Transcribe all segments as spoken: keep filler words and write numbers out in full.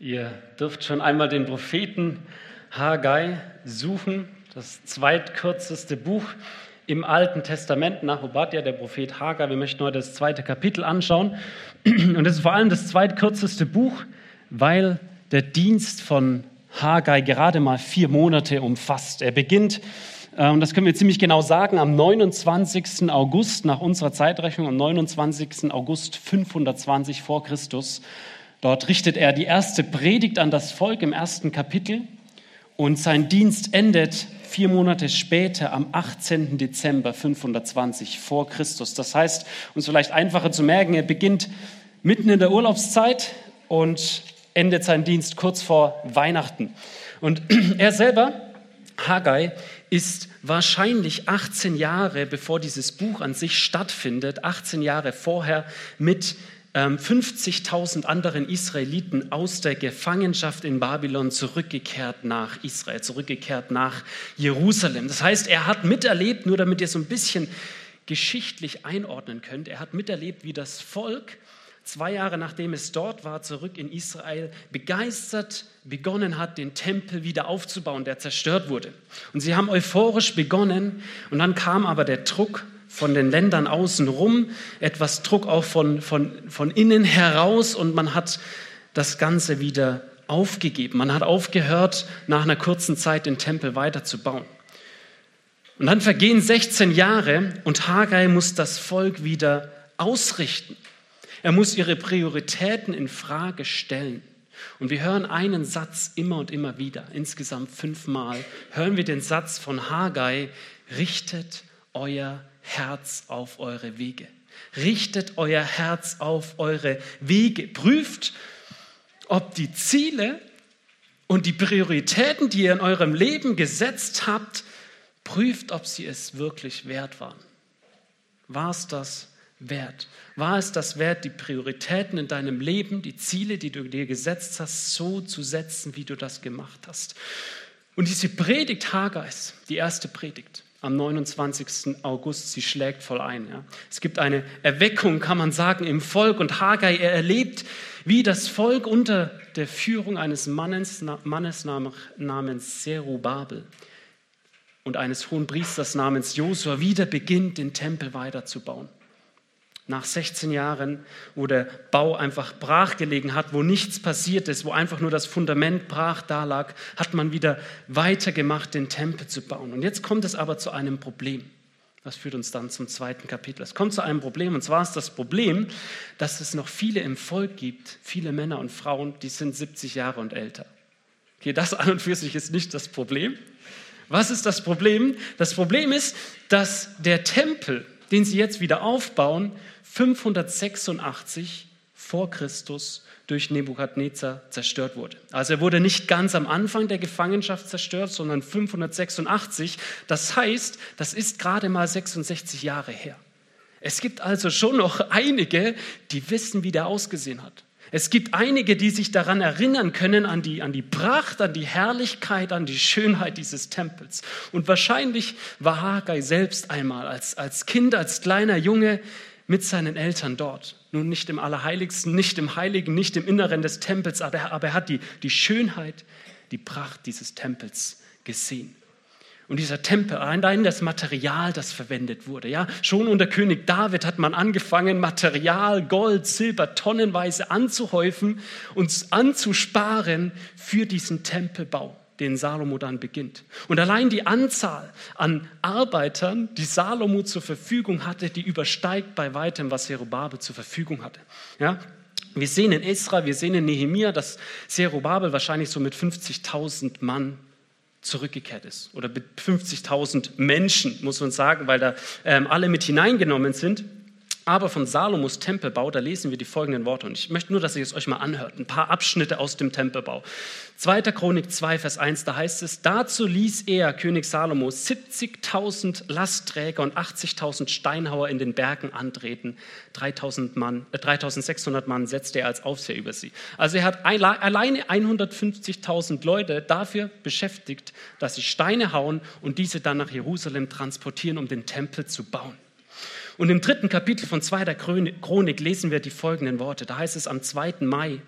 Ihr dürft schon einmal den Propheten Haggai suchen, das zweitkürzeste Buch im Alten Testament nach Obadja, der Prophet Haggai. Wir möchten heute das zweite Kapitel anschauen. Und das ist vor allem das zweitkürzeste Buch, weil der Dienst von Haggai gerade mal vier Monate umfasst. Er beginnt, und das können wir ziemlich genau sagen, am neunundzwanzigsten August nach unserer Zeitrechnung, am neunundzwanzigsten August fünfhundertzwanzig vor Christus. Dort richtet er die erste Predigt an das Volk im ersten Kapitel und sein Dienst endet vier Monate später am achtzehnten Dezember fünfhundertzwanzig vor Christus. Das heißt, um es vielleicht einfacher zu merken, er beginnt mitten in der Urlaubszeit und endet seinen Dienst kurz vor Weihnachten. Und er selber, Haggai, ist wahrscheinlich achtzehn Jahre, bevor dieses Buch an sich stattfindet, achtzehn Jahre vorher mit fünfzigtausend anderen Israeliten aus der Gefangenschaft in Babylon zurückgekehrt nach Israel, zurückgekehrt nach Jerusalem. Das heißt, er hat miterlebt, nur damit ihr so ein bisschen geschichtlich einordnen könnt, er hat miterlebt, wie das Volk zwei Jahre nachdem es dort war, zurück in Israel, begeistert begonnen hat, den Tempel wieder aufzubauen, der zerstört wurde. Und sie haben euphorisch begonnen und dann kam aber der Druck von den Ländern außenrum, etwas Druck auch von, von, von innen heraus und man hat das Ganze wieder aufgegeben. Man hat aufgehört, nach einer kurzen Zeit den Tempel weiterzubauen. Und dann vergehen sechzehn Jahre und Haggai muss das Volk wieder ausrichten. Er muss ihre Prioritäten in Frage stellen. Und wir hören einen Satz immer und immer wieder, insgesamt fünfmal, hören wir den Satz von Haggai: Richtet euer Herz auf eure Wege. Richtet euer Herz auf eure Wege. Prüft, ob die Ziele und die Prioritäten, die ihr in eurem Leben gesetzt habt, prüft, ob sie es wirklich wert waren. War es das wert? War es das wert, die Prioritäten in deinem Leben, die Ziele, die du dir gesetzt hast, so zu setzen, wie du das gemacht hast? Und diese Predigt Haggais, die erste Predigt, am neunundzwanzigsten August, sie schlägt voll ein. Ja. Es gibt eine Erweckung, kann man sagen, im Volk und Haggai, er erlebt, wie das Volk unter der Führung eines Mannes, Mannes namens Zerubabel und eines Hohenpriesters namens Josua wieder beginnt, den Tempel weiterzubauen. Nach sechzehn Jahren, wo der Bau einfach brach gelegen hat, wo nichts passiert ist, wo einfach nur das Fundament brach da lag, hat man wieder weitergemacht, den Tempel zu bauen. Und jetzt kommt es aber zu einem Problem. Das führt uns dann zum zweiten Kapitel. Es kommt zu einem Problem, und zwar ist das Problem, dass es noch viele im Volk gibt, viele Männer und Frauen, die sind siebzig Jahre und älter. Okay, das an und für sich ist nicht das Problem. Was ist das Problem? Das Problem ist, dass der Tempel, den sie jetzt wieder aufbauen, fünfhundertsechsundachtzig vor Christus durch Nebukadnezar zerstört wurde. Also er wurde nicht ganz am Anfang der Gefangenschaft zerstört, sondern fünfhundertsechsundachtzig. Das heißt, das ist gerade mal sechsundsechzig Jahre her. Es gibt also schon noch einige, die wissen, wie der ausgesehen hat. Es gibt einige, die sich daran erinnern können, an die, an die Pracht, an die Herrlichkeit, an die Schönheit dieses Tempels. Und wahrscheinlich war Haggai selbst einmal als, als Kind, als kleiner Junge mit seinen Eltern dort. Nun nicht im Allerheiligsten, nicht im Heiligen, nicht im Inneren des Tempels, aber er, aber er hat die, die Schönheit, die Pracht dieses Tempels gesehen. Und dieser Tempel, allein das Material, das verwendet wurde. Ja, schon unter König David hat man angefangen, Material, Gold, Silber tonnenweise anzuhäufen und anzusparen für diesen Tempelbau, den Salomo dann beginnt. Und allein die Anzahl an Arbeitern, die Salomo zur Verfügung hatte, die übersteigt bei weitem, was Zerubabel zur Verfügung hatte. Ja, wir sehen in Esra, wir sehen in Nehemia, dass Zerubabel wahrscheinlich so mit fünfzigtausend Mann zurückgekehrt ist. Oder mit fünfzigtausend Menschen, muss man sagen, weil da ähm, alle mit hineingenommen sind. Aber von Salomos Tempelbau, da lesen wir die folgenden Worte. Und ich möchte nur, dass ihr es euch mal anhört. Ein paar Abschnitte aus dem Tempelbau. zweiter Chronik zwei, Vers eins, da heißt es: Dazu ließ er, König Salomo, siebzigtausend Lastträger und achtzigtausend Steinhauer in den Bergen antreten. dreitausend Mann, äh, dreitausendsechshundert Mann setzte er als Aufseher über sie. Also er hat alleine hundertfünfzigtausend Leute dafür beschäftigt, dass sie Steine hauen und diese dann nach Jerusalem transportieren, um den Tempel zu bauen. Und im dritten Kapitel von zweiter Chronik lesen wir die folgenden Worte. Da heißt es am zweiten Mai: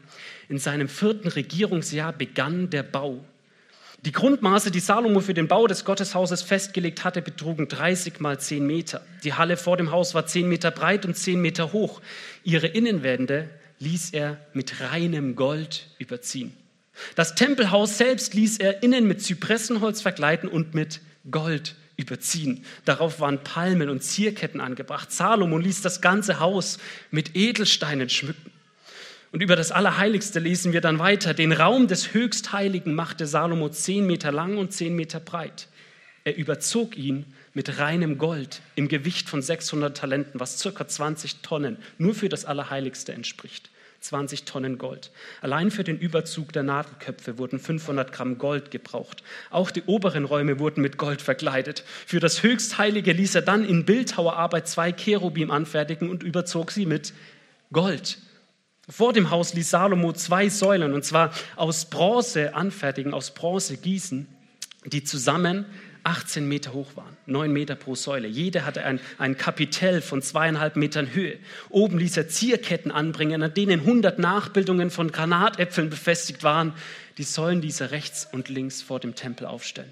In seinem vierten Regierungsjahr begann der Bau. Die Grundmaße, die Salomo für den Bau des Gotteshauses festgelegt hatte, betrugen dreißig mal zehn Meter. Die Halle vor dem Haus war zehn Meter breit und zehn Meter hoch. Ihre Innenwände ließ er mit reinem Gold überziehen. Das Tempelhaus selbst ließ er innen mit Zypressenholz verkleiden und mit Gold überziehen. Darauf waren Palmen und Zierketten angebracht. Salomo ließ das ganze Haus mit Edelsteinen schmücken. Und über das Allerheiligste lesen wir dann weiter. Den Raum des Höchstheiligen machte Salomo zehn Meter lang und zehn Meter breit. Er überzog ihn mit reinem Gold im Gewicht von sechshundert Talenten, was circa zwanzig Tonnen nur für das Allerheiligste entspricht. zwanzig Tonnen Gold. Allein für den Überzug der Nadelköpfe wurden fünfhundert Gramm Gold gebraucht. Auch die oberen Räume wurden mit Gold verkleidet. Für das Höchstheilige ließ er dann in Bildhauerarbeit zwei Cherubim anfertigen und überzog sie mit Gold. Vor dem Haus ließ Salomo zwei Säulen, und zwar aus Bronze anfertigen, aus Bronze gießen, die zusammen achtzehn Meter hoch waren, neun Meter pro Säule. Jede hatte ein, ein Kapitell von zweieinhalb Metern Höhe. Oben ließ er Zierketten anbringen, an denen hundert Nachbildungen von Granatäpfeln befestigt waren. Die Säulen ließ er rechts und links vor dem Tempel aufstellen.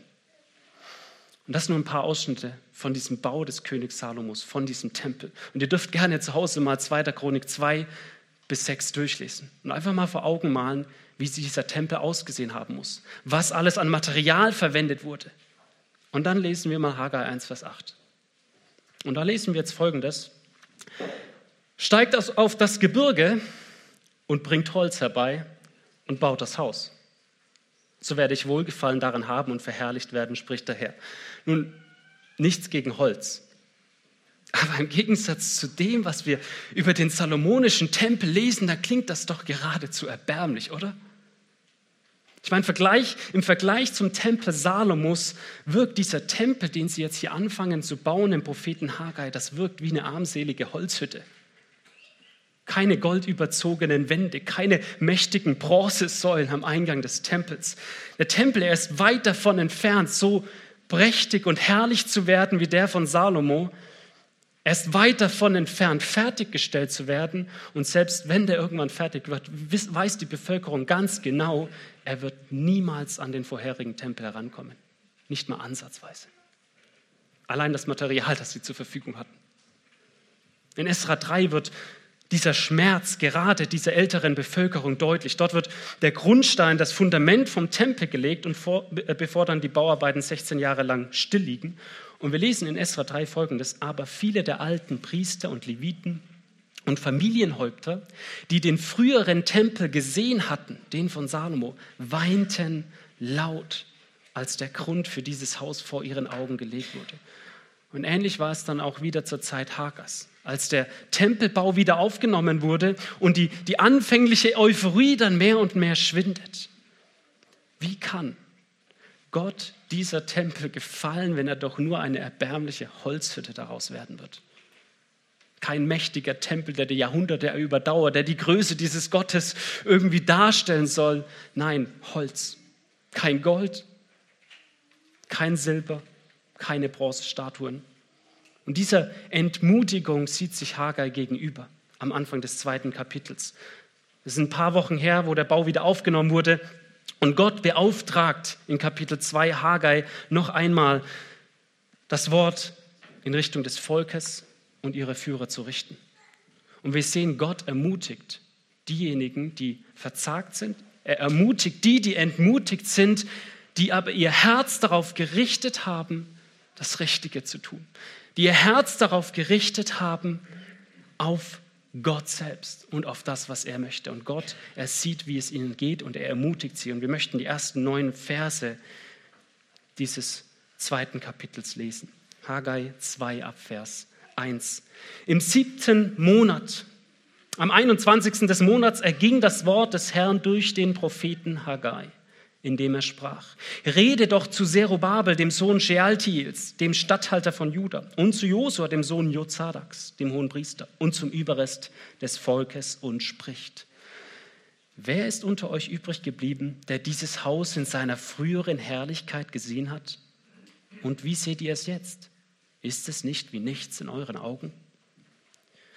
Und das nur ein paar Ausschnitte von diesem Bau des Königs Salomos, von diesem Tempel. Und ihr dürft gerne zu Hause mal zweiter Chronik zwei bis sechs durchlesen und einfach mal vor Augen malen, wie dieser Tempel ausgesehen haben muss, was alles an Material verwendet wurde. Und dann lesen wir mal Haggai eins, Vers acht. Und da lesen wir jetzt Folgendes. Steigt auf das Gebirge und bringt Holz herbei und baut das Haus. So werde ich Wohlgefallen daran haben und verherrlicht werden, spricht der Herr. Nun, nichts gegen Holz. Aber im Gegensatz zu dem, was wir über den salomonischen Tempel lesen, da klingt das doch geradezu erbärmlich, oder? Ich meine, Vergleich, im Vergleich zum Tempel Salomos wirkt dieser Tempel, den sie jetzt hier anfangen zu bauen im Propheten Haggai, das wirkt wie eine armselige Holzhütte. Keine goldüberzogenen Wände, keine mächtigen Bronzesäulen am Eingang des Tempels. Der Tempel, er ist weit davon entfernt, so prächtig und herrlich zu werden wie der von Salomo. Er ist weit davon entfernt, fertiggestellt zu werden. Und selbst wenn der irgendwann fertig wird, weiß die Bevölkerung ganz genau, er wird niemals an den vorherigen Tempel herankommen. Nicht mal ansatzweise. Allein das Material, das sie zur Verfügung hatten. In Esra drei wird dieser Schmerz gerade dieser älteren Bevölkerung deutlich. Dort wird der Grundstein, das Fundament vom Tempel gelegt, und vor, bevor dann die Bauarbeiten sechzehn Jahre lang still liegen. Und wir lesen in Esra drei Folgendes: Aber viele der alten Priester und Leviten und Familienhäupter, die den früheren Tempel gesehen hatten, den von Salomo, weinten laut, als der Grund für dieses Haus vor ihren Augen gelegt wurde. Und ähnlich war es dann auch wieder zur Zeit Haggas, als der Tempelbau wieder aufgenommen wurde und die, die anfängliche Euphorie dann mehr und mehr schwindet. Wie kann Gott dieser Tempel gefallen, wenn er doch nur eine erbärmliche Holzhütte daraus werden wird? Kein mächtiger Tempel, der die Jahrhunderte überdauert, der die Größe dieses Gottes irgendwie darstellen soll. Nein, Holz. Kein Gold, kein Silber, keine Bronzestatuen. Und dieser Entmutigung sieht sich Haggai gegenüber am Anfang des zweiten Kapitels. Es ist ein paar Wochen her, wo der Bau wieder aufgenommen wurde. Und Gott beauftragt in Kapitel zwei Haggai noch einmal, das Wort in Richtung des Volkes und ihrer Führer zu richten. Und wir sehen, Gott ermutigt diejenigen, die verzagt sind. Er ermutigt die, die entmutigt sind, die aber ihr Herz darauf gerichtet haben, das Richtige zu tun. Die ihr Herz darauf gerichtet haben, auf Gott selbst und auf das, was er möchte. Und Gott, er sieht, wie es ihnen geht, und er ermutigt sie. Und wir möchten die ersten neun Verse dieses zweiten Kapitels lesen. Haggai zwei ab Vers eins. Im siebten Monat, am einundzwanzigsten des Monats, erging das Wort des Herrn durch den Propheten Haggai, indem er sprach: Rede doch zu Zerubabel, dem Sohn Shealtiels, dem Statthalter von Juda, und zu Josua, dem Sohn Jozadaks, dem Hohenpriester, und zum Überrest des Volkes, und spricht: Wer ist unter euch übrig geblieben, der dieses Haus in seiner früheren Herrlichkeit gesehen hat? Und wie seht ihr es jetzt? Ist es nicht wie nichts in euren Augen?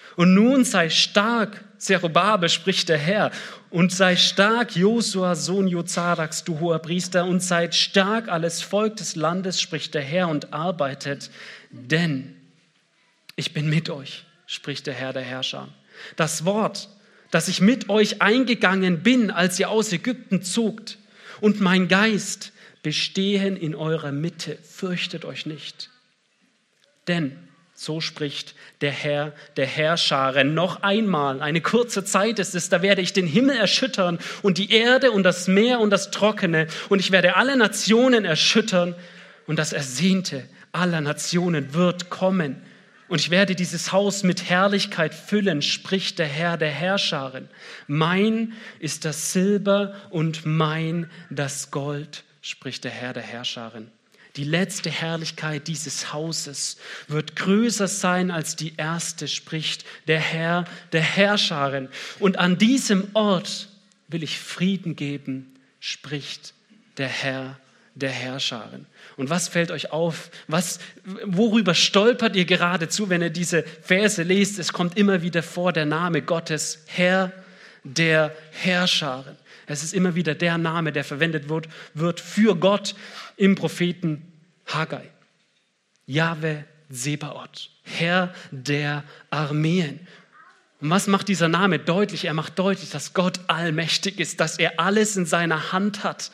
Und nun sei stark, Zerubabel, spricht der Herr, und sei stark, Josua, Sohn Jozadaks, du hoher Priester, und seid stark, alles Volk des Landes, spricht der Herr, und arbeitet, denn ich bin mit euch, spricht der Herr der Herrscher. Das Wort, dass ich mit euch eingegangen bin, als ihr aus Ägypten zogt, und mein Geist bestehen in eurer Mitte, fürchtet euch nicht. Denn so spricht der Herr der Herrscharen. Noch einmal, eine kurze Zeit ist es, da werde ich den Himmel erschüttern und die Erde und das Meer und das Trockene. Und ich werde alle Nationen erschüttern und das Ersehnte aller Nationen wird kommen. Und ich werde dieses Haus mit Herrlichkeit füllen, spricht der Herr der Herrscharen. Mein ist das Silber und mein das Gold, spricht der Herr der Herrscharen. Die letzte Herrlichkeit dieses Hauses wird größer sein als die erste, spricht der Herr der Herrscharen. Und an diesem Ort will ich Frieden geben, spricht der Herr der Herrscharen. Und was fällt euch auf? Was, worüber stolpert ihr geradezu, wenn ihr diese Verse lest? Es kommt immer wieder vor der Name Gottes, Herr der Herrscharen. Es ist immer wieder der Name, der verwendet wird, wird für Gott im Propheten Haggai. Jahwe Sebaot, Herr der Armeen. Und was macht dieser Name deutlich? Er macht deutlich, dass Gott allmächtig ist, dass er alles in seiner Hand hat.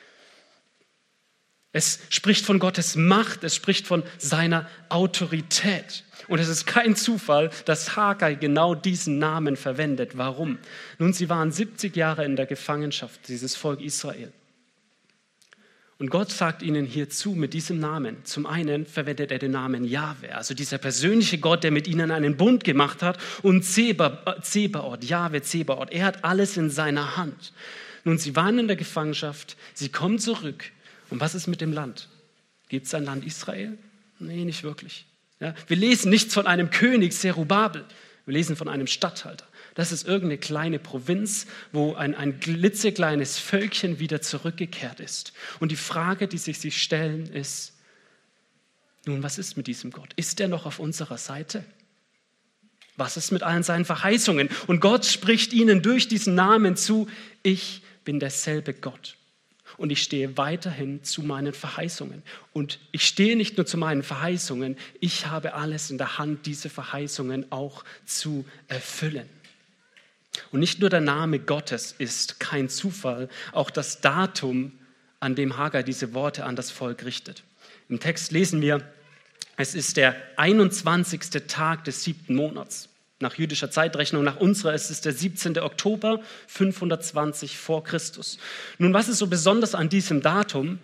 Es spricht von Gottes Macht, es spricht von seiner Autorität. Und es ist kein Zufall, dass Haggai genau diesen Namen verwendet. Warum? Nun, sie waren siebzig Jahre in der Gefangenschaft, dieses Volk Israel. Und Gott sagt ihnen hierzu mit diesem Namen. Zum einen verwendet er den Namen Jahwe, also dieser persönliche Gott, der mit ihnen einen Bund gemacht hat. Und Zebaoth, Jahwe Zebaoth, er hat alles in seiner Hand. Nun, sie waren in der Gefangenschaft, sie kommen zurück. Und was ist mit dem Land? Gibt es ein Land Israel? Nee, nicht wirklich. Ja, wir lesen nichts von einem König Zerubabel, wir lesen von einem Statthalter. Das ist irgendeine kleine Provinz, wo ein, ein klitzekleines Völkchen wieder zurückgekehrt ist. Und die Frage, die sich sich stellen, ist, nun, was ist mit diesem Gott? Ist er noch auf unserer Seite? Was ist mit allen seinen Verheißungen? Und Gott spricht ihnen durch diesen Namen zu, ich bin derselbe Gott. Und ich stehe weiterhin zu meinen Verheißungen. Und ich stehe nicht nur zu meinen Verheißungen, ich habe alles in der Hand, diese Verheißungen auch zu erfüllen. Und nicht nur der Name Gottes ist kein Zufall, auch das Datum, an dem Haggai diese Worte an das Volk richtet. Im Text lesen wir, es ist der einundzwanzigste Tag des siebten Monats. Nach jüdischer Zeitrechnung, nach unserer ist es der siebzehnte Oktober fünfhundertzwanzig vor Christus. Nun, was ist so besonders an diesem Datum?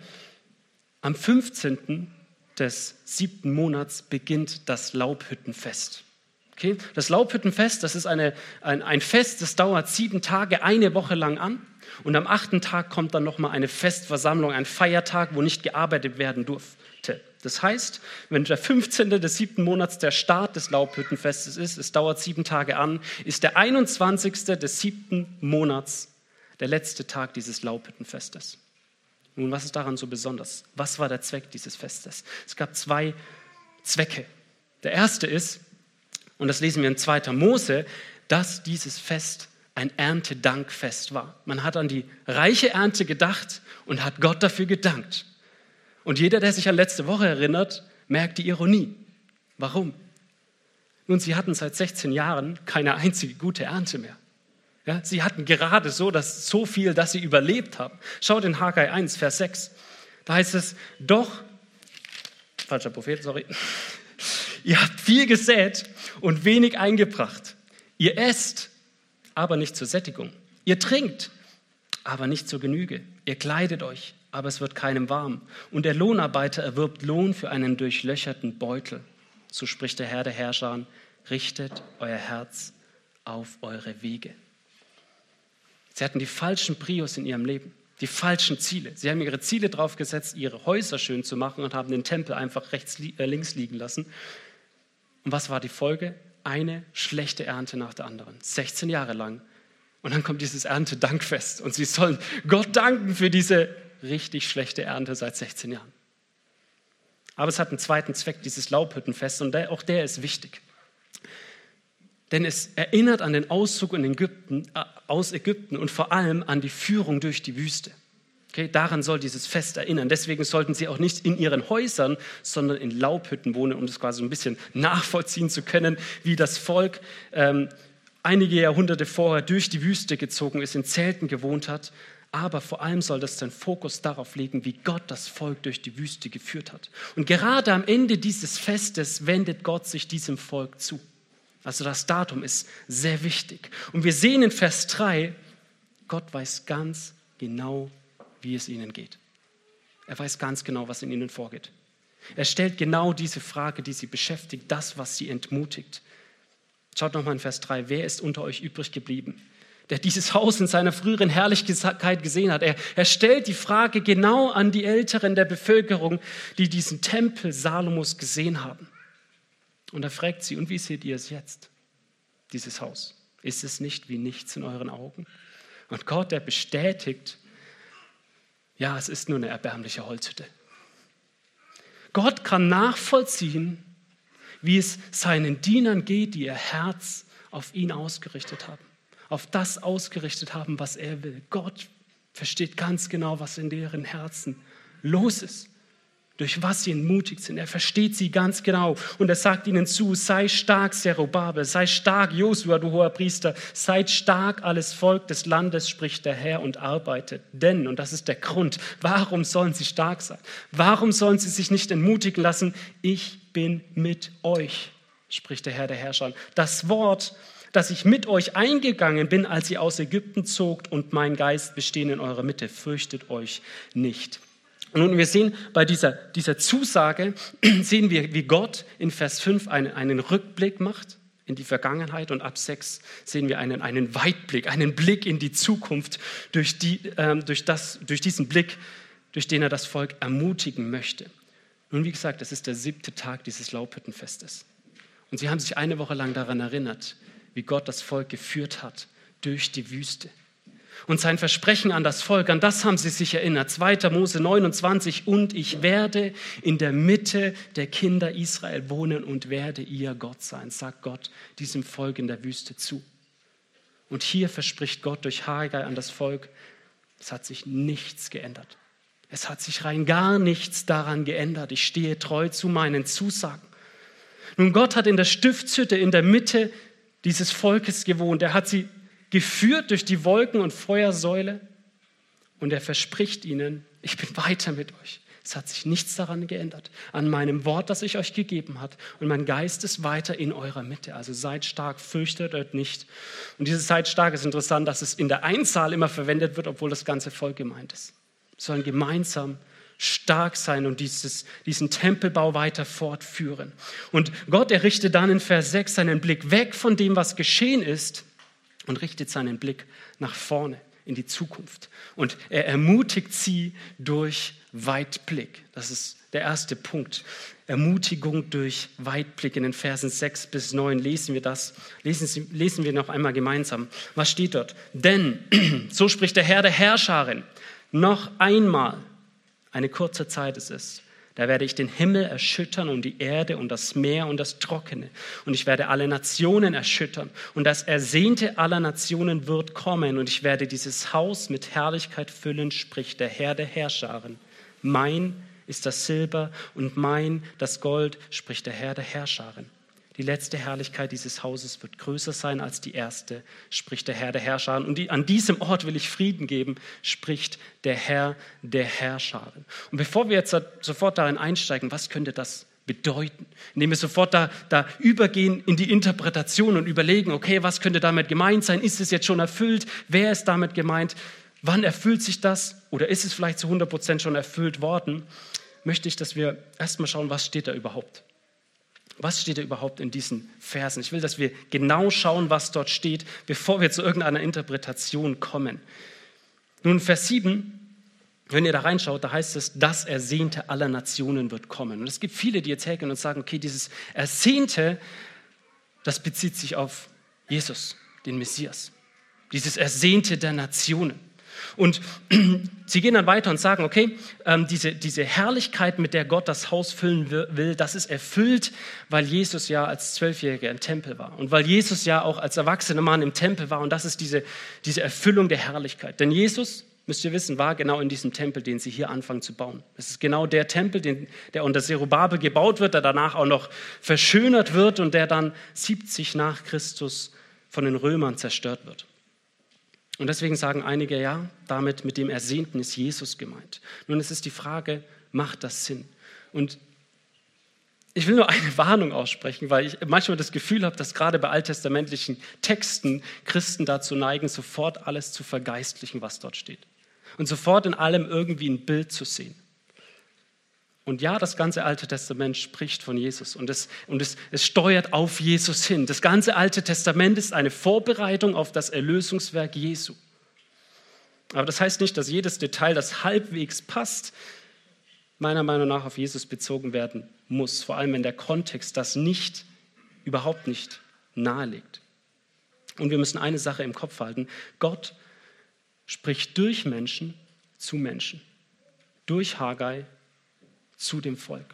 Am fünfzehnten des siebten Monats beginnt das Laubhüttenfest. Okay? Das Laubhüttenfest, das ist eine, ein, ein Fest, das dauert sieben Tage, eine Woche lang an. Und am achten Tag kommt dann nochmal eine Festversammlung, ein Feiertag, wo nicht gearbeitet werden durfte. Das heißt, wenn der fünfzehnte des siebten Monats der Start des Laubhüttenfestes ist, es dauert sieben Tage an, ist der einundzwanzigste des siebten Monats der letzte Tag dieses Laubhüttenfestes. Nun, was ist daran so besonders? Was war der Zweck dieses Festes? Es gab zwei Zwecke. Der erste ist, und das lesen wir in zweiter Mose, dass dieses Fest ein Erntedankfest war. Man hat an die reiche Ernte gedacht und hat Gott dafür gedankt. Und jeder, der sich an letzte Woche erinnert, merkt die Ironie. Warum? Nun, sie hatten seit sechzehn Jahren keine einzige gute Ernte mehr. Ja, sie hatten gerade so, dass so viel, dass sie überlebt haben. Schaut in Haggai eins, Vers sechs. Da heißt es, doch, falscher Prophet, sorry, ihr habt viel gesät und wenig eingebracht. Ihr esst, aber nicht zur Sättigung. Ihr trinkt, aber nicht zur Genüge. Ihr kleidet euch, aber es wird keinem warm. Und der Lohnarbeiter erwirbt Lohn für einen durchlöcherten Beutel. So spricht der Herr der Herrscher, richtet euer Herz auf eure Wege. Sie hatten die falschen Prios in ihrem Leben, die falschen Ziele. Sie haben ihre Ziele drauf gesetzt, ihre Häuser schön zu machen und haben den Tempel einfach rechts, äh, links liegen lassen. Und was war die Folge? Eine schlechte Ernte nach der anderen, sechzehn Jahre lang. Und dann kommt dieses Erntedankfest und sie sollen Gott danken für diese richtig schlechte Ernte seit sechzehn Jahren. Aber es hat einen zweiten Zweck, dieses Laubhüttenfest, und der, auch der ist wichtig. Denn es erinnert an den Auszug in Ägypten, äh, aus Ägypten und vor allem an die Führung durch die Wüste. Okay, daran soll dieses Fest erinnern. Deswegen sollten sie auch nicht in ihren Häusern, sondern in Laubhütten wohnen, um das quasi ein bisschen nachvollziehen zu können, wie das Volk ähm, einige Jahrhunderte vorher durch die Wüste gezogen ist, in Zelten gewohnt hat. Aber vor allem soll das den Fokus darauf legen, wie Gott das Volk durch die Wüste geführt hat. Und gerade am Ende dieses Festes wendet Gott sich diesem Volk zu. Also das Datum ist sehr wichtig. Und wir sehen in Vers drei, Gott weiß ganz genau, wie es ihnen geht. Er weiß ganz genau, was in ihnen vorgeht. Er stellt genau diese Frage, die sie beschäftigt, das, was sie entmutigt. Schaut nochmal in Vers drei, wer ist unter euch übrig geblieben, der dieses Haus in seiner früheren Herrlichkeit gesehen hat? Er, er stellt die Frage genau an die Älteren der Bevölkerung, die diesen Tempel Salomos gesehen haben. Und er fragt sie, und wie seht ihr es jetzt, dieses Haus? Ist es nicht wie nichts in euren Augen? Und Gott, der bestätigt, ja, es ist nur eine erbärmliche Holzhütte. Gott kann nachvollziehen, wie es seinen Dienern geht, die ihr Herz auf ihn ausgerichtet haben, auf das ausgerichtet haben, was er will. Gott versteht ganz genau, was in deren Herzen los ist, durch was sie entmutigt sind. Er versteht sie ganz genau und er sagt ihnen zu, sei stark, Zerubabel, sei stark, Josua, du hoher Priester, seid stark, alles Volk des Landes, spricht der Herr, und arbeitet. Denn, und das ist der Grund, warum sollen sie stark sein? Warum sollen sie sich nicht entmutigen lassen? Ich bin mit euch, spricht der Herr der Herrscher. Das Wort, dass ich mit euch eingegangen bin, als ihr aus Ägypten zogt, und mein Geist besteht in eurer Mitte, fürchtet euch nicht. Und wir sehen bei dieser, dieser Zusage, sehen wir, wie Gott in Vers fünf einen, einen Rückblick macht in die Vergangenheit, und ab sechs sehen wir einen, einen Weitblick, einen Blick in die Zukunft, durch, die, ähm, durch, das, durch diesen Blick, durch den er das Volk ermutigen möchte. Nun, wie gesagt, es ist der siebte Tag dieses Laubhüttenfestes. Und sie haben sich eine Woche lang daran erinnert, wie Gott das Volk geführt hat durch die Wüste. Und sein Versprechen an das Volk, an das haben sie sich erinnert. zweiter Mose neunundzwanzig, und ich werde in der Mitte der Kinder Israel wohnen und werde ihr Gott sein, sagt Gott diesem Volk in der Wüste zu. Und hier verspricht Gott durch Haggai an das Volk, es hat sich nichts geändert. Es hat sich rein gar nichts daran geändert. Ich stehe treu zu meinen Zusagen. Nun, Gott hat in der Stiftshütte in der Mitte dieses Volkes gewohnt. Er hat sie geführt durch die Wolken- und Feuersäule, und er verspricht ihnen, ich bin weiter mit euch. Es hat sich nichts daran geändert, an meinem Wort, das ich euch gegeben habe, und mein Geist ist weiter in eurer Mitte. Also seid stark, fürchtet euch nicht. Und dieses seid stark ist interessant, dass es in der Einzahl immer verwendet wird, obwohl das ganze Volk gemeint ist. Wir sollen gemeinsam stark sein und dieses, diesen Tempelbau weiter fortführen. Und Gott, er richtet dann in Vers sechs seinen Blick weg von dem, was geschehen ist, und richtet seinen Blick nach vorne in die Zukunft. Und er ermutigt sie durch Weitblick. Das ist der erste Punkt. Ermutigung durch Weitblick. In den Versen sechs bis neun lesen wir das. Lesen, Sie, lesen wir noch einmal gemeinsam. Was steht dort? Denn, so spricht der Herr der Herrscherin, noch einmal, eine kurze Zeit ist es, da werde ich den Himmel erschüttern und die Erde und das Meer und das Trockene. Und ich werde alle Nationen erschüttern. Und das Ersehnte aller Nationen wird kommen. Und ich werde dieses Haus mit Herrlichkeit füllen, spricht der Herr der Herrscharen. Mein ist das Silber und mein das Gold, spricht der Herr der Herrscharen. Die letzte Herrlichkeit dieses Hauses wird größer sein als die erste, spricht der Herr der Herrscharen. Und die, an diesem Ort will ich Frieden geben, spricht der Herr der Herrscharen. Und bevor wir jetzt sofort darin einsteigen, was könnte das bedeuten? Indem wir sofort da, da übergehen in die Interpretation und überlegen, okay, was könnte damit gemeint sein? Ist es jetzt schon erfüllt? Wer ist damit gemeint? Wann erfüllt sich das? Oder ist es vielleicht zu hundert Prozent schon erfüllt worden? Möchte ich, dass wir erstmal schauen, was steht da überhaupt? Was steht da überhaupt in diesen Versen? Ich will, dass wir genau schauen, was dort steht, bevor wir zu irgendeiner Interpretation kommen. Nun, Vers sieben, wenn ihr da reinschaut, da heißt es, das Ersehnte aller Nationen wird kommen. Und es gibt viele, die jetzt hergehen und sagen, okay, dieses Ersehnte, das bezieht sich auf Jesus, den Messias. Dieses Ersehnte der Nationen. Und sie gehen dann weiter und sagen, okay, ähm, diese, diese Herrlichkeit, mit der Gott das Haus füllen will, das ist erfüllt, weil Jesus ja als Zwölfjähriger im Tempel war und weil Jesus ja auch als erwachsener Mann im Tempel war und das ist diese, diese Erfüllung der Herrlichkeit. Denn Jesus, müsst ihr wissen, war genau in diesem Tempel, den sie hier anfangen zu bauen. Das ist genau der Tempel, den, der unter Zerubabel gebaut wird, der danach auch noch verschönert wird und der dann siebzig nach Christus von den Römern zerstört wird. Und deswegen sagen einige, ja, damit mit dem Ersehnten ist Jesus gemeint. Nun, es ist die Frage, macht das Sinn? Und ich will nur eine Warnung aussprechen, weil ich manchmal das Gefühl habe, dass gerade bei alttestamentlichen Texten Christen dazu neigen, sofort alles zu vergeistlichen, was dort steht. Und sofort in allem irgendwie ein Bild zu sehen. Und ja, das ganze Alte Testament spricht von Jesus und, es, und es, es steuert auf Jesus hin. Das ganze Alte Testament ist eine Vorbereitung auf das Erlösungswerk Jesu. Aber das heißt nicht, dass jedes Detail, das halbwegs passt, meiner Meinung nach auf Jesus bezogen werden muss. Vor allem, wenn der Kontext das nicht, überhaupt nicht nahelegt. Und wir müssen eine Sache im Kopf halten. Gott spricht durch Menschen zu Menschen. Durch Haggai zu dem Volk.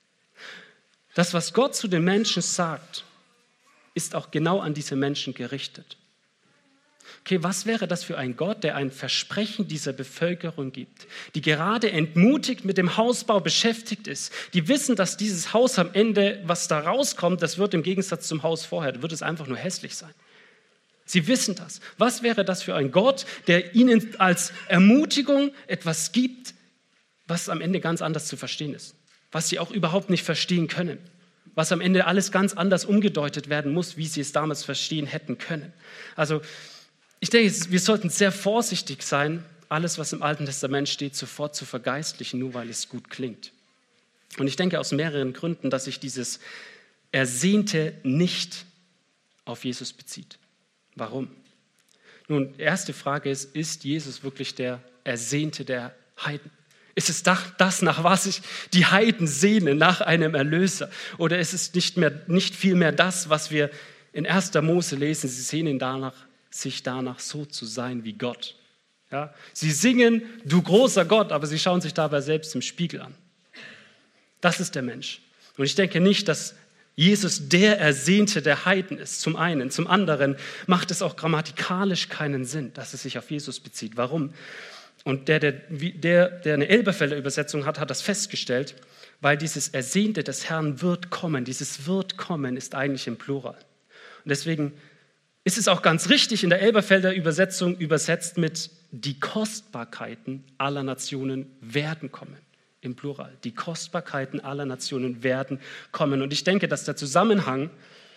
Das, was Gott zu den Menschen sagt, ist auch genau an diese Menschen gerichtet. Okay, was wäre das für ein Gott, der ein Versprechen dieser Bevölkerung gibt, die gerade entmutigt mit dem Hausbau beschäftigt ist, die wissen, dass dieses Haus am Ende, was da rauskommt, das wird im Gegensatz zum Haus vorher, wird es einfach nur hässlich sein. Sie wissen das. Was wäre das für ein Gott, der ihnen als Ermutigung etwas gibt, was am Ende ganz anders zu verstehen ist, was sie auch überhaupt nicht verstehen können, was am Ende alles ganz anders umgedeutet werden muss, wie sie es damals verstehen hätten können. Also ich denke, wir sollten sehr vorsichtig sein, alles, was im Alten Testament steht, sofort zu vergeistlichen, nur weil es gut klingt. Und ich denke aus mehreren Gründen, dass sich dieses Ersehnte nicht auf Jesus bezieht. Warum? Nun, die erste Frage ist, ist Jesus wirklich der Ersehnte der Heiden? Ist es das, nach was sich die Heiden sehnen, nach einem Erlöser? Oder ist es nicht, mehr, nicht vielmehr das, was wir in erster Mose lesen? Sie sehnen danach, sich danach so zu sein wie Gott. Ja? Sie singen, du großer Gott, aber sie schauen sich dabei selbst im Spiegel an. Das ist der Mensch. Und ich denke nicht, dass Jesus der Ersehnte der Heiden ist, zum einen. Zum anderen macht es auch grammatikalisch keinen Sinn, dass es sich auf Jesus bezieht. Warum? Und der, der, der, der eine Elberfelder Übersetzung hat, hat das festgestellt, weil dieses Ersehnte des Herrn wird kommen, dieses wird kommen ist eigentlich im Plural. Und deswegen ist es auch ganz richtig in der Elberfelder Übersetzung übersetzt mit die Kostbarkeiten aller Nationen werden kommen. Im Plural. Die Kostbarkeiten aller Nationen werden kommen. Und ich denke, dass der Zusammenhang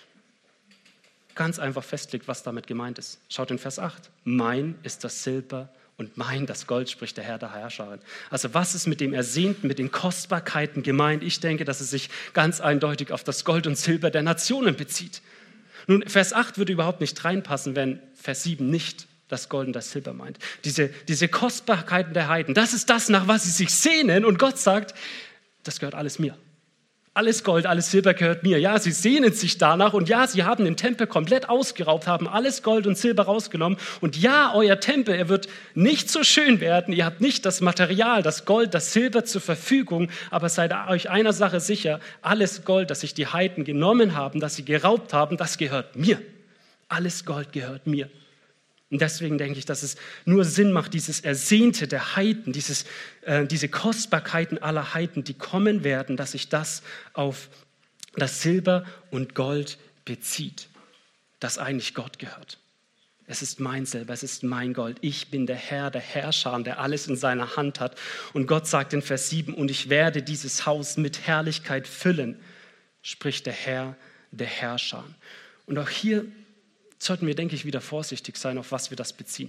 ganz einfach festlegt, was damit gemeint ist. Schaut in Vers acht. Mein ist das Silber und mein das Gold, spricht der Herr der Herrscher. Also was ist mit dem Ersehnten, mit den Kostbarkeiten gemeint? Ich denke, dass es sich ganz eindeutig auf das Gold und Silber der Nationen bezieht. Nun, Vers acht würde überhaupt nicht reinpassen, wenn Vers sieben nicht das Gold und das Silber meint. Diese, diese Kostbarkeiten der Heiden, das ist das, nach was sie sich sehnen. Und Gott sagt, das gehört alles mir. Alles Gold, alles Silber gehört mir. Ja, sie sehnen sich danach und ja, sie haben den Tempel komplett ausgeraubt, haben alles Gold und Silber rausgenommen. Und ja, euer Tempel, er wird nicht so schön werden. Ihr habt nicht das Material, das Gold, das Silber zur Verfügung. Aber seid euch einer Sache sicher, alles Gold, das sich die Heiden genommen haben, das sie geraubt haben, das gehört mir. Alles Gold gehört mir. Und deswegen denke ich, dass es nur Sinn macht, dieses Ersehnte der Heiden, dieses, äh, diese Kostbarkeiten aller Heiden, die kommen werden, dass sich das auf das Silber und Gold bezieht, das eigentlich Gott gehört. Es ist mein Silber, es ist mein Gold. Ich bin der Herr, der Herrscher, der alles in seiner Hand hat. Und Gott sagt in Vers sieben, und ich werde dieses Haus mit Herrlichkeit füllen, spricht der Herr, der Herrscher. Und auch hier sollten wir, denke ich, wieder vorsichtig sein, auf was wir das beziehen.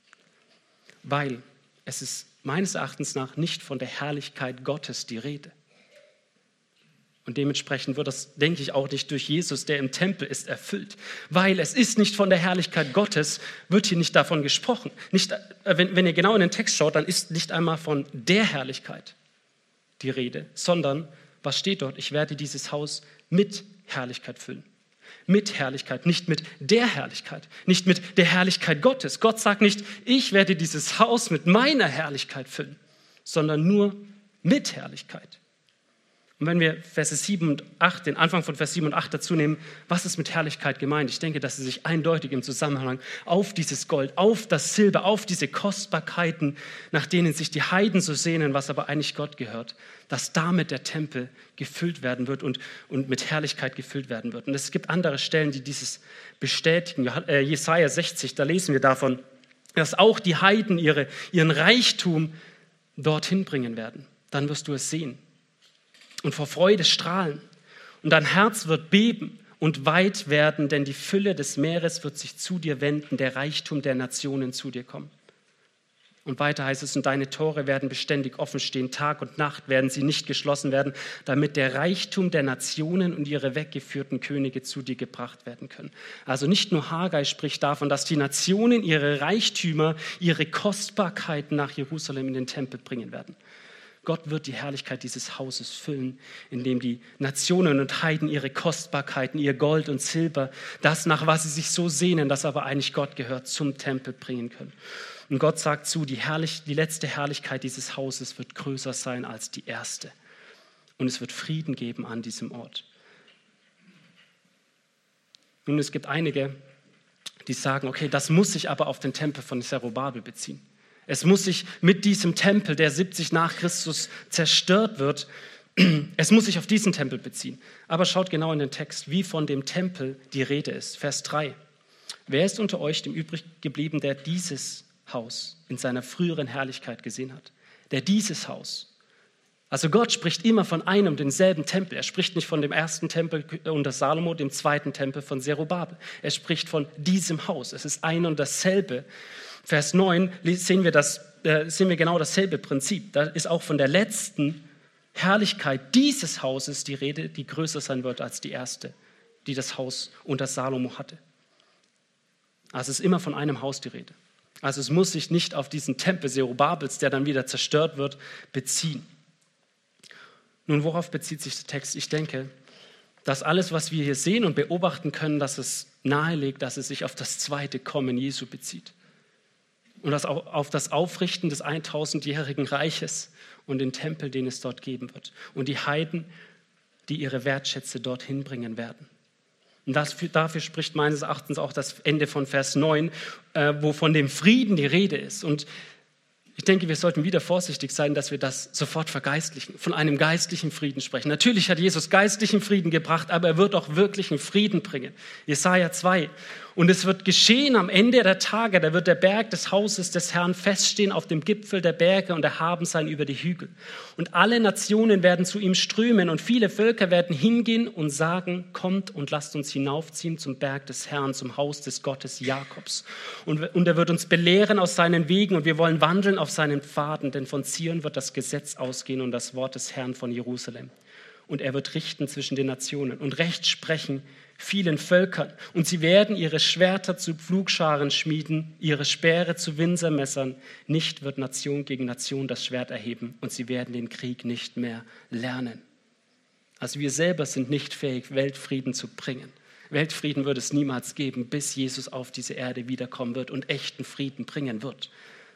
Weil es ist meines Erachtens nach nicht von der Herrlichkeit Gottes die Rede. Und dementsprechend wird das, denke ich, auch nicht durch Jesus, der im Tempel ist, erfüllt. Weil es ist nicht von der Herrlichkeit Gottes, wird hier nicht davon gesprochen. Nicht, wenn, wenn ihr genau in den Text schaut, dann ist nicht einmal von der Herrlichkeit die Rede, sondern, was steht dort? Ich werde dieses Haus mit Herrlichkeit füllen. Mit Herrlichkeit, nicht mit der Herrlichkeit, nicht mit der Herrlichkeit Gottes. Gott sagt nicht, ich werde dieses Haus mit meiner Herrlichkeit füllen, sondern nur mit Herrlichkeit. Und wenn wir Verse sieben und acht, den Anfang von Vers sieben und acht dazu nehmen, was ist mit Herrlichkeit gemeint? Ich denke, dass sie sich eindeutig im Zusammenhang auf dieses Gold, auf das Silber, auf diese Kostbarkeiten, nach denen sich die Heiden so sehnen, was aber eigentlich Gott gehört, dass damit der Tempel gefüllt werden wird und, und mit Herrlichkeit gefüllt werden wird. Und es gibt andere Stellen, die dieses bestätigen. Jesaja sechzig, da lesen wir davon, dass auch die Heiden ihre, ihren Reichtum dorthin bringen werden. Dann wirst du es sehen und vor Freude strahlen. Und dein Herz wird beben und weit werden, denn die Fülle des Meeres wird sich zu dir wenden, der Reichtum der Nationen zu dir kommen. Und weiter heißt es, und deine Tore werden beständig offen stehen, Tag und Nacht werden sie nicht geschlossen werden, damit der Reichtum der Nationen und ihre weggeführten Könige zu dir gebracht werden können. Also nicht nur Haggai spricht davon, dass die Nationen ihre Reichtümer, ihre Kostbarkeiten nach Jerusalem in den Tempel bringen werden. Gott wird die Herrlichkeit dieses Hauses füllen, indem die Nationen und Heiden ihre Kostbarkeiten, ihr Gold und Silber, das, nach was sie sich so sehnen, das aber eigentlich Gott gehört, zum Tempel bringen können. Und Gott sagt zu, die, herrlich, die letzte Herrlichkeit dieses Hauses wird größer sein als die erste. Und es wird Frieden geben an diesem Ort. Nun, es gibt einige, die sagen, okay, das muss sich aber auf den Tempel von Zerubabel beziehen. Es muss sich mit diesem Tempel, der siebzig nach Christus zerstört wird, es muss sich auf diesen Tempel beziehen. Aber schaut genau in den Text, wie von dem Tempel die Rede ist. Vers drei. Wer ist unter euch dem übrig geblieben, der dieses Haus in seiner früheren Herrlichkeit gesehen hat? Der dieses Haus. Also Gott spricht immer von einem und denselben Tempel. Er spricht nicht von dem ersten Tempel unter Salomo, dem zweiten Tempel von Zerubabel. Er spricht von diesem Haus. Es ist ein und dasselbe. Vers neun sehen wir, das, äh, sehen wir genau dasselbe Prinzip. Da ist auch von der letzten Herrlichkeit dieses Hauses die Rede, die größer sein wird als die erste, die das Haus unter Salomo hatte. Also es ist immer von einem Haus die Rede. Also es muss sich nicht auf diesen Tempel Zerubabels, der dann wieder zerstört wird, beziehen. Nun, worauf bezieht sich der Text? Ich denke, dass alles, was wir hier sehen und beobachten können, dass es nahelegt, dass es sich auf das zweite Kommen Jesu bezieht. Und das auf das Aufrichten des tausendjährigen Reiches und den Tempel, den es dort geben wird. Und die Heiden, die ihre Wertschätze dorthin bringen werden. Und das, dafür spricht meines Erachtens auch das Ende von Vers neun, äh, wo von dem Frieden die Rede ist. Und ich denke, wir sollten wieder vorsichtig sein, dass wir das sofort vergeistlichen, von einem geistlichen Frieden sprechen. Natürlich hat Jesus geistlichen Frieden gebracht, aber er wird auch wirklichen Frieden bringen. Jesaja zwei. Und es wird geschehen am Ende der Tage, da wird der Berg des Hauses des Herrn feststehen auf dem Gipfel der Berge und erhaben sein über die Hügel. Und alle Nationen werden zu ihm strömen und viele Völker werden hingehen und sagen, kommt und lasst uns hinaufziehen zum Berg des Herrn, zum Haus des Gottes Jakobs. Und, und er wird uns belehren aus seinen Wegen und wir wollen wandeln auf seinen Pfaden, denn von Zion wird das Gesetz ausgehen und das Wort des Herrn von Jerusalem. Und er wird richten zwischen den Nationen und Recht sprechen vielen Völkern. Und sie werden ihre Schwerter zu Pflugscharen schmieden, ihre Speere zu Winzermessern. Nicht wird Nation gegen Nation das Schwert erheben und sie werden den Krieg nicht mehr lernen. Also wir selber sind nicht fähig, Weltfrieden zu bringen. Weltfrieden wird es niemals geben, bis Jesus auf diese Erde wiederkommen wird und echten Frieden bringen wird.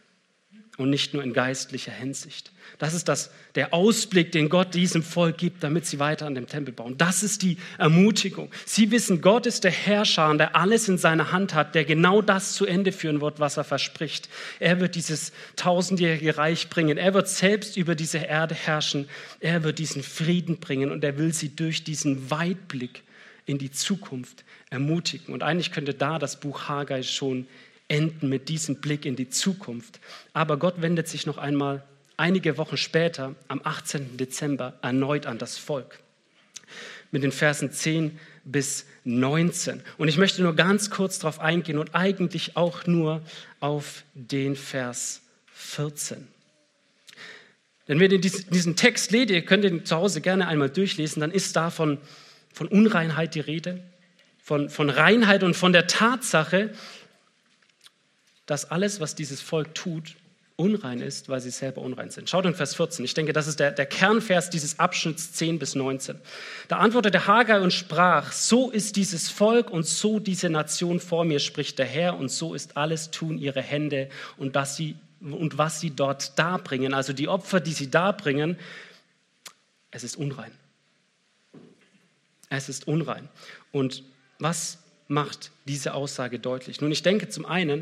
Und nicht nur in geistlicher Hinsicht. Das ist das, der Ausblick, den Gott diesem Volk gibt, damit sie weiter an dem Tempel bauen. Das ist die Ermutigung. Sie wissen, Gott ist der Herrscher, der alles in seiner Hand hat, der genau das zu Ende führen wird, was er verspricht. Er wird dieses tausendjährige Reich bringen. Er wird selbst über diese Erde herrschen. Er wird diesen Frieden bringen und er will sie durch diesen Weitblick in die Zukunft ermutigen. Und eigentlich könnte da das Buch Haggai schon enden mit diesem Blick in die Zukunft. Aber Gott wendet sich noch einmal einige Wochen später, am achtzehnten Dezember, erneut an das Volk. Mit den Versen zehn bis neunzehn. Und ich möchte nur ganz kurz darauf eingehen und eigentlich auch nur auf den Vers vierzehn. Wenn wir diesen Text lesen, ihr könnt ihn zu Hause gerne einmal durchlesen, dann ist da von, von Unreinheit die Rede, von, von Reinheit und von der Tatsache, dass alles, was dieses Volk tut, unrein ist, weil sie selber unrein sind. Schaut in Vers vierzehn. Ich denke, das ist der, der Kernvers dieses Abschnitts zehn bis neunzehn. Da antwortete Hagai und sprach, so ist dieses Volk und so diese Nation vor mir, spricht der Herr, und so ist alles Tun ihre Hände und, dass sie, und was sie dort darbringen, also die Opfer, die sie darbringen, es ist unrein. Es ist unrein. Und was macht diese Aussage deutlich? Nun, ich denke zum einen,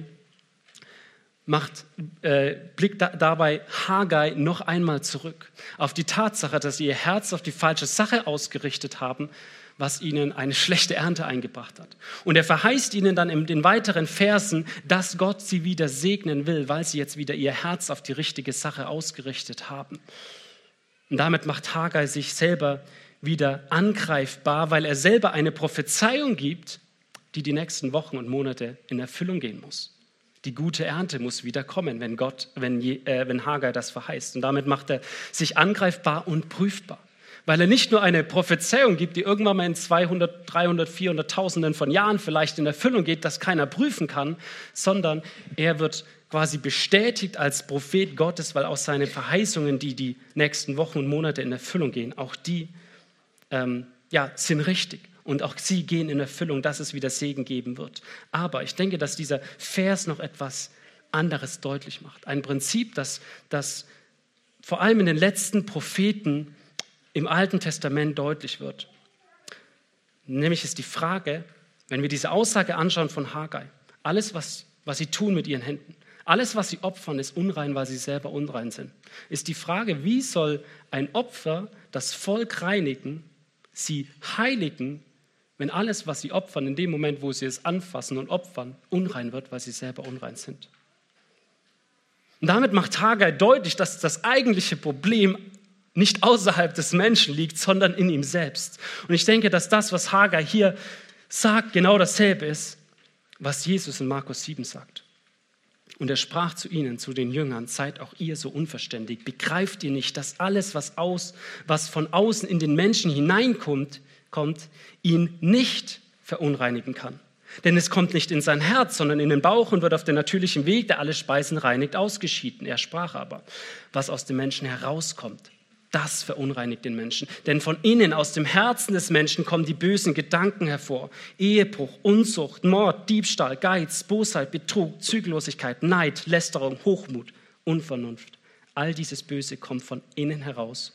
macht, äh, blickt da, dabei Hagai noch einmal zurück auf die Tatsache, dass sie ihr Herz auf die falsche Sache ausgerichtet haben, was ihnen eine schlechte Ernte eingebracht hat. Und er verheißt ihnen dann in den weiteren Versen, dass Gott sie wieder segnen will, weil sie jetzt wieder ihr Herz auf die richtige Sache ausgerichtet haben. Und damit macht Hagai sich selber wieder angreifbar, weil er selber eine Prophezeiung gibt, die die nächsten Wochen und Monate in Erfüllung gehen muss. Die gute Ernte muss wieder kommen, wenn Gott, wenn, äh, wenn Hagai das verheißt. Und damit macht er sich angreifbar und prüfbar. Weil er nicht nur eine Prophezeiung gibt, die irgendwann mal in zweihundert, dreihundert, vierhundert, Tausenden von Jahren vielleicht in Erfüllung geht, das keiner prüfen kann, sondern er wird quasi bestätigt als Prophet Gottes, weil auch seine Verheißungen, die die nächsten Wochen und Monate in Erfüllung gehen, auch die ähm, ja, sind richtig. Und auch sie gehen in Erfüllung, dass es wieder Segen geben wird. Aber ich denke, dass dieser Vers noch etwas anderes deutlich macht. Ein Prinzip, das, das vor allem in den letzten Propheten im Alten Testament deutlich wird. Nämlich ist die Frage, wenn wir diese Aussage anschauen von Hagai, alles, was, was sie tun mit ihren Händen, alles, was sie opfern, ist unrein, weil sie selber unrein sind. Ist die Frage, wie soll ein Opfer das Volk reinigen, sie heiligen, wenn alles, was sie opfern, in dem Moment, wo sie es anfassen und opfern, unrein wird, weil sie selber unrein sind. Und damit macht Hagai deutlich, dass das eigentliche Problem nicht außerhalb des Menschen liegt, sondern in ihm selbst. Und ich denke, dass das, was Hagai hier sagt, genau dasselbe ist, was Jesus in Markus sieben sagt. Und er sprach zu ihnen, zu den Jüngern, seid auch ihr so unverständig. Begreift ihr nicht, dass alles, was, aus, was von außen in den Menschen hineinkommt, kommt, ihn nicht verunreinigen kann. Denn es kommt nicht in sein Herz, sondern in den Bauch und wird auf den natürlichen Weg, der alle Speisen reinigt, ausgeschieden. Er sprach aber, was aus dem Menschen herauskommt, das verunreinigt den Menschen. Denn von innen, aus dem Herzen des Menschen, kommen die bösen Gedanken hervor. Ehebruch, Unzucht, Mord, Diebstahl, Geiz, Bosheit, Betrug, Zügellosigkeit, Neid, Lästerung, Hochmut, Unvernunft. All dieses Böse kommt von innen heraus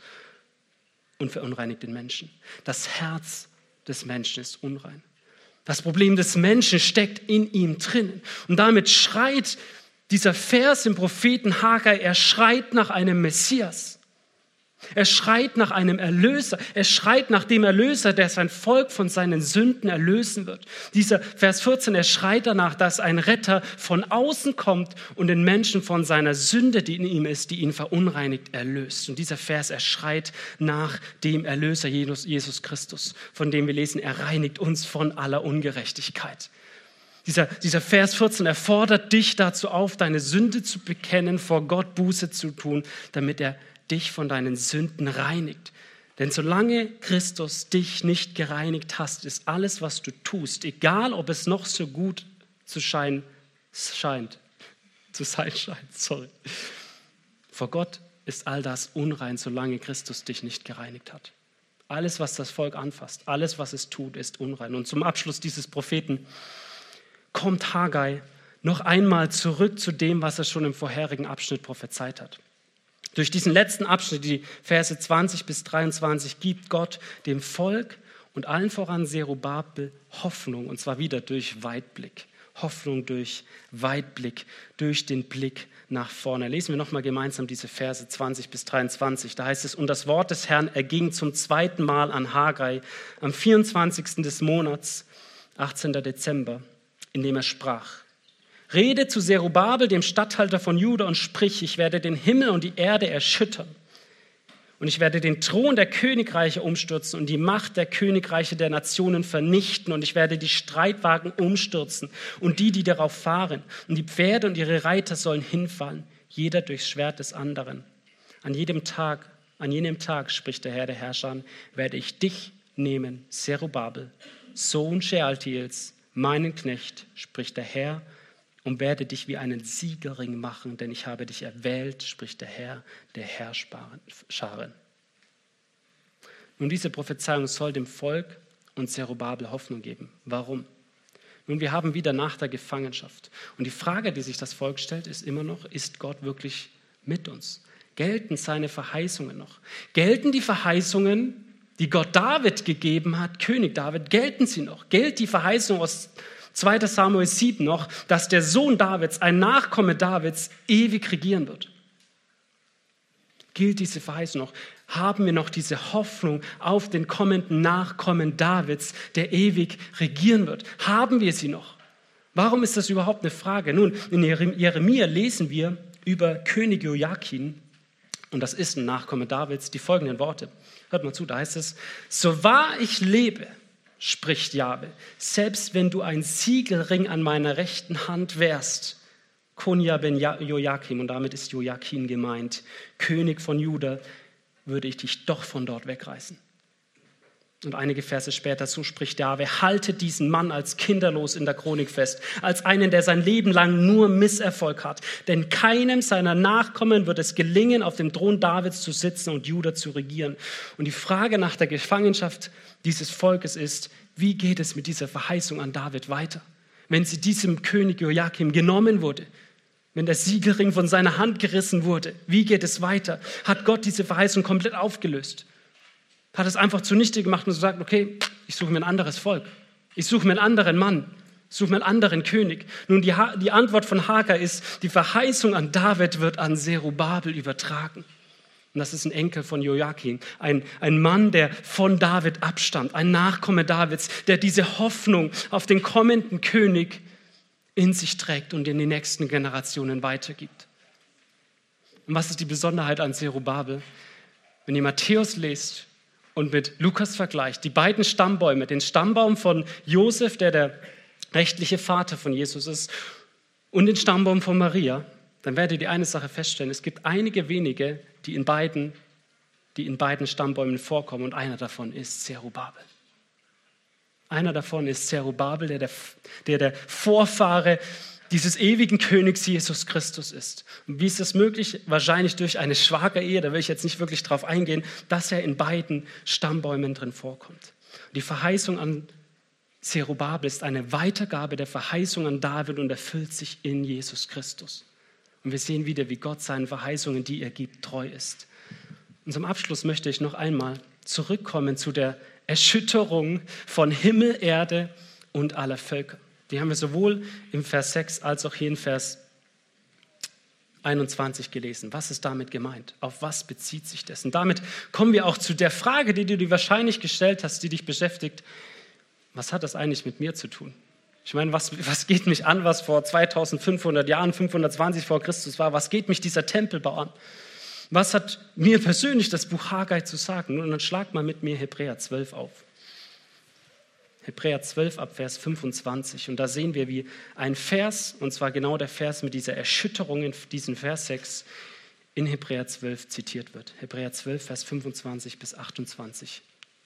und verunreinigt den Menschen. Das Herz des Menschen ist unrein. Das Problem des Menschen steckt in ihm drin. Und damit schreit dieser Vers im Propheten Hagai, er schreit nach einem Messias. Er schreit nach einem Erlöser. Er schreit nach dem Erlöser, der sein Volk von seinen Sünden erlösen wird. Dieser Vers vierzehn, er schreit danach, dass ein Retter von außen kommt und den Menschen von seiner Sünde, die in ihm ist, die ihn verunreinigt, erlöst. Und dieser Vers, er schreit nach dem Erlöser Jesus, Jesus Christus, von dem wir lesen, er reinigt uns von aller Ungerechtigkeit. Dieser, dieser Vers vierzehn, er fordert dich dazu auf, deine Sünde zu bekennen, vor Gott Buße zu tun, damit er dich von deinen Sünden reinigt. Denn solange Christus dich nicht gereinigt hast, ist alles, was du tust, egal ob es noch so gut zu scheinen scheint, zu sein scheint, sorry. Vor Gott ist all das unrein, solange Christus dich nicht gereinigt hat. Alles, was das Volk anfasst, alles, was es tut, ist unrein. Und zum Abschluss dieses Propheten kommt Hagai noch einmal zurück zu dem, was er schon im vorherigen Abschnitt prophezeit hat. Durch diesen letzten Abschnitt, die Verse zwanzig bis dreiundzwanzig, gibt Gott dem Volk und allen voran Zerubabel Hoffnung, und zwar wieder durch Weitblick. Hoffnung durch Weitblick, durch den Blick nach vorne. Lesen wir nochmal gemeinsam diese Verse zwanzig bis dreiundzwanzig. Da heißt es, und das Wort des Herrn erging zum zweiten Mal an Hagai am vierundzwanzigsten des Monats, achtzehnten Dezember, indem er sprach, rede zu Zerubabel, dem Statthalter von Juda, und sprich, ich werde den Himmel und die Erde erschüttern. Und ich werde den Thron der Königreiche umstürzen und die Macht der Königreiche der Nationen vernichten. Und ich werde die Streitwagen umstürzen und die, die darauf fahren. Und die Pferde und ihre Reiter sollen hinfallen, jeder durchs Schwert des anderen. An jedem Tag, an jenem Tag, spricht der Herr der Herrscher, werde ich dich nehmen, Zerubabel, Sohn Shealtiels, meinen Knecht, spricht der Herr, und werde dich wie einen Siegelring machen, denn ich habe dich erwählt, spricht der Herr, der Herrscharen. Nun, diese Prophezeiung soll dem Volk und Zerubabel Hoffnung geben. Warum? Nun, wir haben wieder nach der Gefangenschaft. Und die Frage, die sich das Volk stellt, ist immer noch, ist Gott wirklich mit uns? Gelten seine Verheißungen noch? Gelten die Verheißungen, die Gott David gegeben hat, König David, gelten sie noch? Gilt die Verheißung aus zweiter Samuel sieben noch, dass der Sohn Davids, ein Nachkomme Davids, ewig regieren wird? Gilt diese Verheißung noch? Haben wir noch diese Hoffnung auf den kommenden Nachkommen Davids, der ewig regieren wird? Haben wir sie noch? Warum ist das überhaupt eine Frage? Nun, in Jeremia lesen wir über König Joachim, und das ist ein Nachkomme Davids, die folgenden Worte. Hört mal zu, da heißt es: So wahr ich lebe, spricht Jahwe, selbst wenn du ein Siegelring an meiner rechten Hand wärst, Konja ben Joachim, und damit ist Joachim gemeint, König von Juda, würde ich dich doch von dort wegreißen. Und einige Verse später, so spricht Jahwe: Haltet diesen Mann als kinderlos in der Chronik fest, als einen, der sein Leben lang nur Misserfolg hat. Denn keinem seiner Nachkommen wird es gelingen, auf dem Thron Davids zu sitzen und Juda zu regieren. Und die Frage nach der Gefangenschaft dieses Volkes ist, wie geht es mit dieser Verheißung an David weiter? Wenn sie diesem König Joachim genommen wurde, wenn der Siegelring von seiner Hand gerissen wurde, wie geht es weiter? Hat Gott diese Verheißung komplett aufgelöst? Hat es einfach zunichte gemacht und gesagt, okay, ich suche mir ein anderes Volk. Ich suche mir einen anderen Mann. Ich suche mir einen anderen König. Nun, die, ha- die Antwort von Hagar ist, die Verheißung an David wird an Zerubabel übertragen. Und das ist ein Enkel von Joachim, ein, ein Mann, der von David abstammt, ein Nachkomme Davids, der diese Hoffnung auf den kommenden König in sich trägt und in die nächsten Generationen weitergibt. Und was ist die Besonderheit an Zerubabel? Wenn ihr Matthäus lest und mit Lukas vergleicht, die beiden Stammbäume, den Stammbaum von Josef, der der rechtliche Vater von Jesus ist, und den Stammbaum von Maria, dann werdet ihr eine Sache feststellen: Es gibt einige wenige, die in beiden, die in beiden Stammbäumen vorkommen, und einer davon ist Zerubabel. Einer davon ist Zerubabel, der der, der der Vorfahre dieses ewigen Königs Jesus Christus ist. Und wie ist das möglich? Wahrscheinlich durch eine Schwagerehe, da will ich jetzt nicht wirklich drauf eingehen, dass er in beiden Stammbäumen drin vorkommt. Die Verheißung an Zerubabel ist eine Weitergabe der Verheißung an David und erfüllt sich in Jesus Christus. Und wir sehen wieder, wie Gott seinen Verheißungen, die er gibt, treu ist. Und zum Abschluss möchte ich noch einmal zurückkommen zu der Erschütterung von Himmel, Erde und aller Völker. Die haben wir sowohl im Vers sechs als auch hier in Vers einundzwanzig gelesen. Was ist damit gemeint? Auf was bezieht sich das? Und damit kommen wir auch zu der Frage, die du dir wahrscheinlich gestellt hast, die dich beschäftigt. Was hat das eigentlich mit mir zu tun? Ich meine, was, was geht mich an, was vor zweitausendfünfhundert Jahren, fünfhundertzwanzig vor Christus war? Was geht mich dieser Tempelbau an? Was hat mir persönlich das Buch Haggai zu sagen? Und dann schlag mal mit mir Hebräer zwölf auf. Hebräer zwölf ab Vers fünfundzwanzig. Und da sehen wir, wie ein Vers, und zwar genau der Vers mit dieser Erschütterung in diesem Vers sechs, in Hebräer zwölf zitiert wird. Hebräer zwölf, Vers fünfundzwanzig bis achtundzwanzig.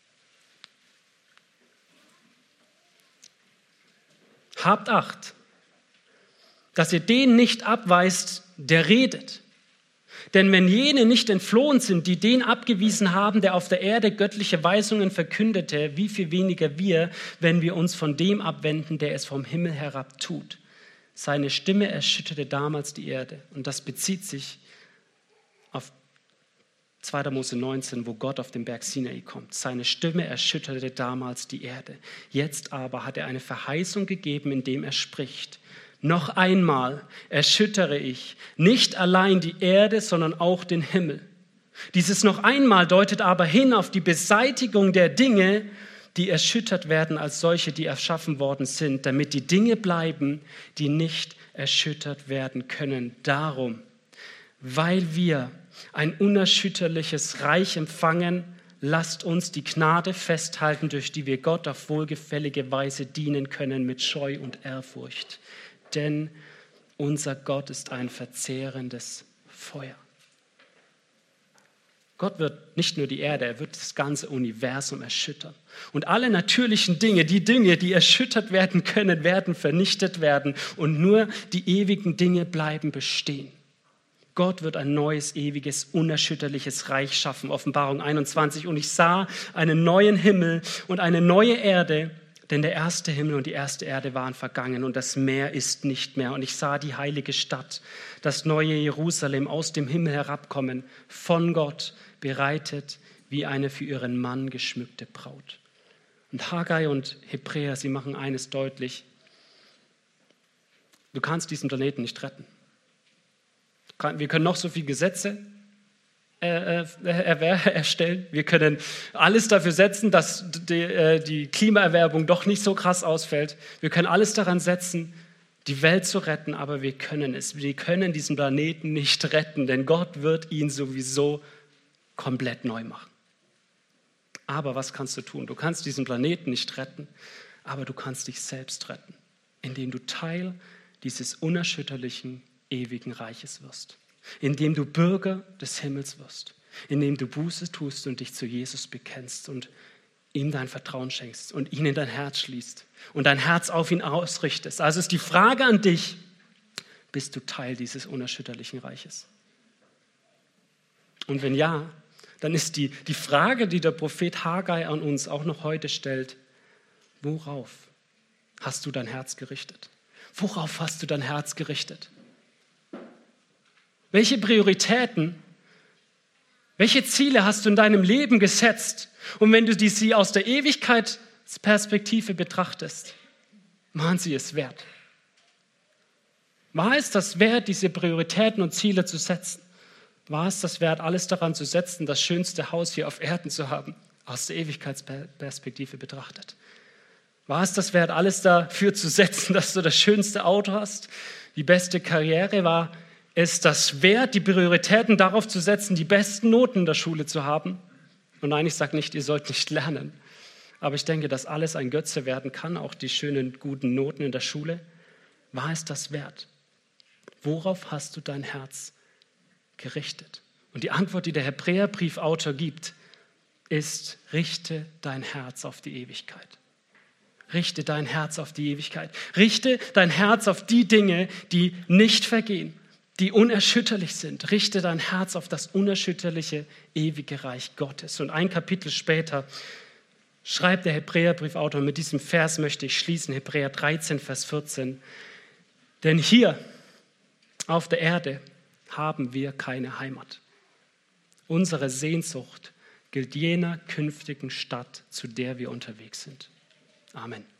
Habt Acht, dass ihr den nicht abweist, der redet. Denn wenn jene nicht entflohen sind, die den abgewiesen haben, der auf der Erde göttliche Weisungen verkündete, wie viel weniger wir, wenn wir uns von dem abwenden, der es vom Himmel herab tut. Seine Stimme erschütterte damals die Erde. Und das bezieht sich auf zweiter Mose neunzehn, wo Gott auf den Berg Sinai kommt. Seine Stimme erschütterte damals die Erde. Jetzt aber hat er eine Verheißung gegeben, indem er spricht: Noch einmal erschüttere ich nicht allein die Erde, sondern auch den Himmel. Dieses noch einmal deutet aber hin auf die Beseitigung der Dinge, die erschüttert werden als solche, die erschaffen worden sind, damit die Dinge bleiben, die nicht erschüttert werden können. Darum, weil wir ein unerschütterliches Reich empfangen, lasst uns die Gnade festhalten, durch die wir Gott auf wohlgefällige Weise dienen können mit Scheu und Ehrfurcht. Denn unser Gott ist ein verzehrendes Feuer. Gott wird nicht nur die Erde, er wird das ganze Universum erschüttern. Und alle natürlichen Dinge, die Dinge, die erschüttert werden können, werden vernichtet werden. Und nur die ewigen Dinge bleiben bestehen. Gott wird ein neues, ewiges, unerschütterliches Reich schaffen. Offenbarung einundzwanzig. Und ich sah einen neuen Himmel und eine neue Erde, denn der erste Himmel und die erste Erde waren vergangen und das Meer ist nicht mehr. Und ich sah die heilige Stadt, das neue Jerusalem aus dem Himmel herabkommen, von Gott, bereitet wie eine für ihren Mann geschmückte Braut. Und Haggai und Hebräer, sie machen eines deutlich: Du kannst diesen Planeten nicht retten. Wir können noch so viele Gesetze erstellen. Wir können alles dafür setzen, dass die, die Klimaerwärmung doch nicht so krass ausfällt. Wir können alles daran setzen, die Welt zu retten, aber wir können es. Wir können diesen Planeten nicht retten, denn Gott wird ihn sowieso komplett neu machen. Aber was kannst du tun? Du kannst diesen Planeten nicht retten, aber du kannst dich selbst retten, indem du Teil dieses unerschütterlichen, ewigen Reiches wirst. Indem du Bürger des Himmels wirst, indem du Buße tust und dich zu Jesus bekennst und ihm dein Vertrauen schenkst und ihn in dein Herz schließt und dein Herz auf ihn ausrichtest. Also ist die Frage an dich: Bist du Teil dieses unerschütterlichen Reiches? Und wenn ja, dann ist die, die Frage, die der Prophet Haggai an uns auch noch heute stellt: Worauf hast du dein Herz gerichtet? Worauf hast du dein Herz gerichtet? Welche Prioritäten, welche Ziele hast du in deinem Leben gesetzt? Und wenn du die, sie aus der Ewigkeitsperspektive betrachtest, waren sie es wert? War es das wert, diese Prioritäten und Ziele zu setzen? War es das wert, alles daran zu setzen, das schönste Haus hier auf Erden zu haben, aus der Ewigkeitsperspektive betrachtet? War es das wert, alles dafür zu setzen, dass du das schönste Auto hast, die beste Karriere? War es das wert, die Prioritäten darauf zu setzen, die besten Noten in der Schule zu haben? Und nein, ich sage nicht, ihr sollt nicht lernen. Aber ich denke, dass alles ein Götze werden kann, auch die schönen, guten Noten in der Schule. War es das wert? Worauf hast du dein Herz gerichtet? Und die Antwort, die der Hebräerbriefautor gibt, ist: Richte dein Herz auf die Ewigkeit. Richte dein Herz auf die Ewigkeit. Richte dein Herz auf die Dinge, die nicht vergehen, die unerschütterlich sind. Richte dein Herz auf das unerschütterliche, ewige Reich Gottes. Und ein Kapitel später schreibt der Hebräerbriefautor, mit diesem Vers möchte ich schließen, Hebräer dreizehn, Vers vierzehn. Denn hier auf der Erde haben wir keine Heimat. Unsere Sehnsucht gilt jener künftigen Stadt, zu der wir unterwegs sind. Amen.